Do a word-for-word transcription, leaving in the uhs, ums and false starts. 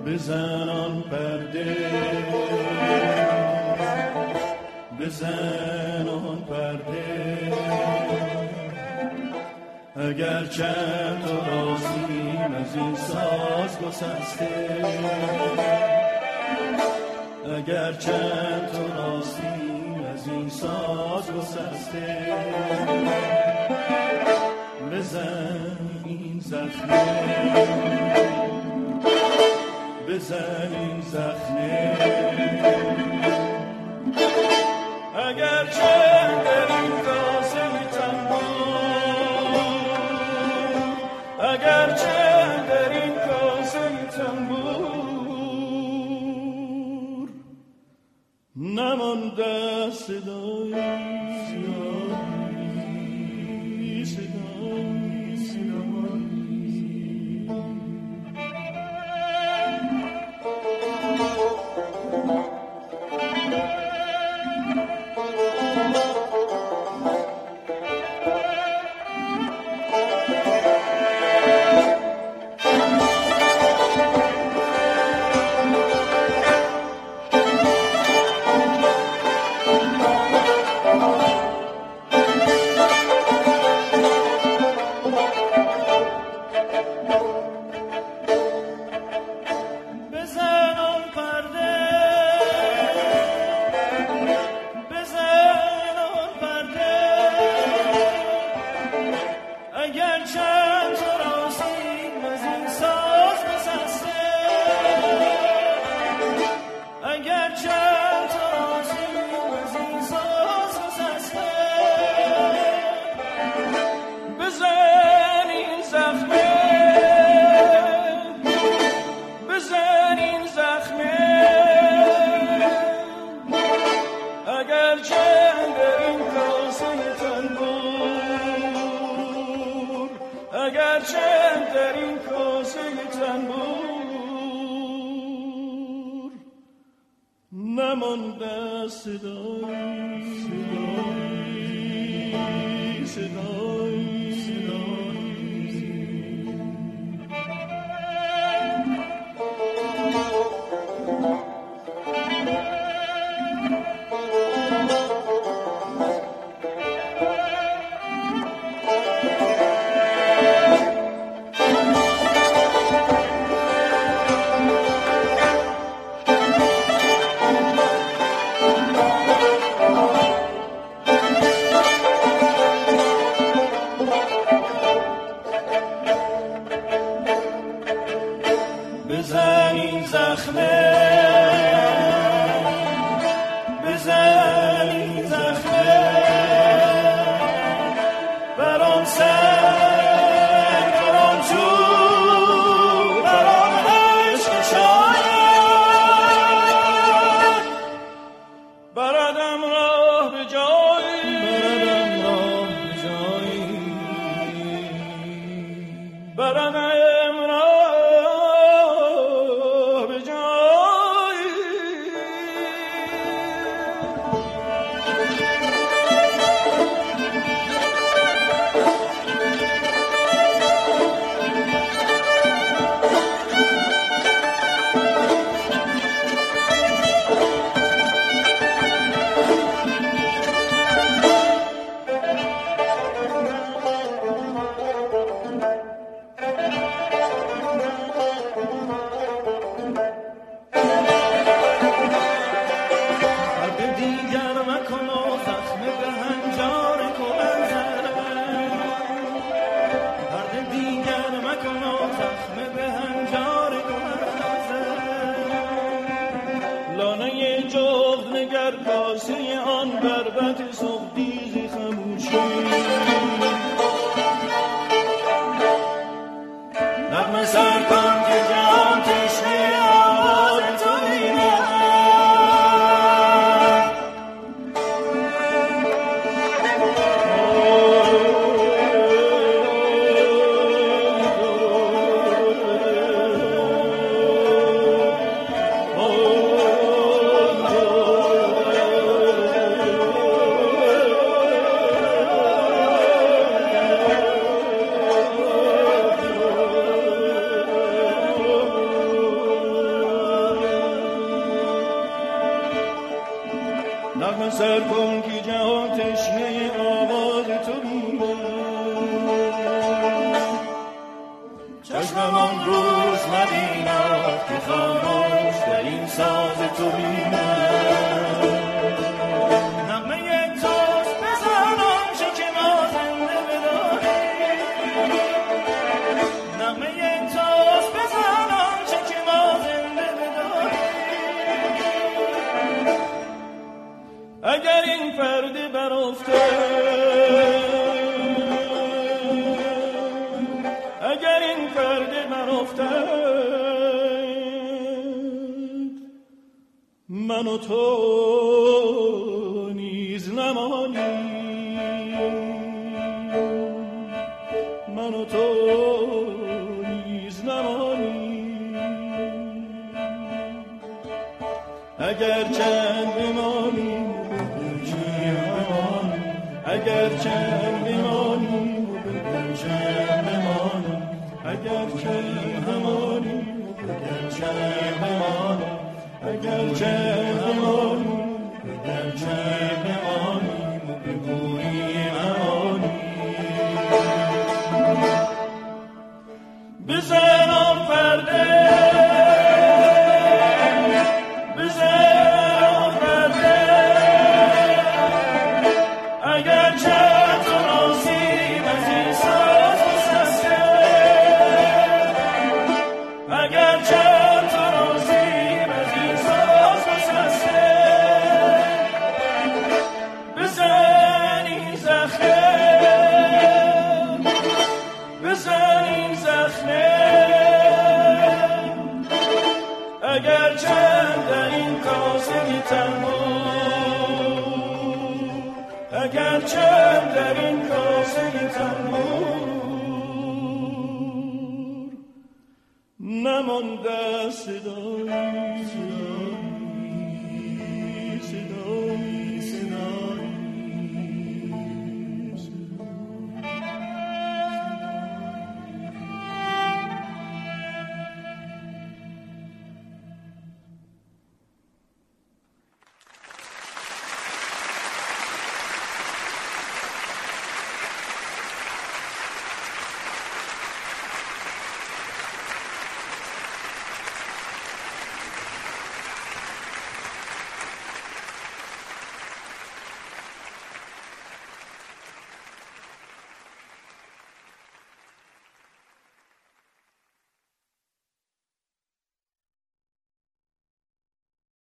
بزن آن پرده، بزن آن پرده، اگر چند تو رازیم از این ساز گسسته، اگر چند تو رازیم از این ساز گسسته، بزن این زخمه، بزن این زخمه، اگر چند در این کاسه تنبور، اگر چند در این کاسه تنبور نمانده صدایی، صدایی، صدایی، صدایی. نمانده صدایی، صدایی، صدایی، صدایی. بزن این زخمه، بزن این زخمه، بر آن سر، بر آن جو، بر آن عشق شاید، بردم راه به جایی، بردم راه به جایی، بردم کاسه آن بربط صبحدیز خموشی، نغمه سر کن که جهان تشنه آواز تو بیند. نغمه سر کن که جهان تشنه آواز تو چشمم آن روز مبیند که خاموش در این ساز تو بینم نغمه توست بزن آنچه که ما زنده بدانیم نغمه توست بزن آنچه که ما زنده بدانیم اگر این پرده برافته اگر این پرده برافتد من و تو نیز نمانیم من و تو نیز نمانیم اگر چند بمانیم اگر چند بمانیم اگر چند بمانیم اگر چند بمانیم اگر چند بمانیم اگر چند بمانیم اگر چند بمانیم و بگوییم امانیم بزن آن پرده بزن آن پرده اگر چند تو راسیم از این ساز و سسته اگر چند تو راسیم از این ساز و سسته بزن این زخمه بزن این زخمه اگر چند در این کاسه تنمور اگر چند در این کاسه تنمور نمانده صدایی صدایی صدایی صدایی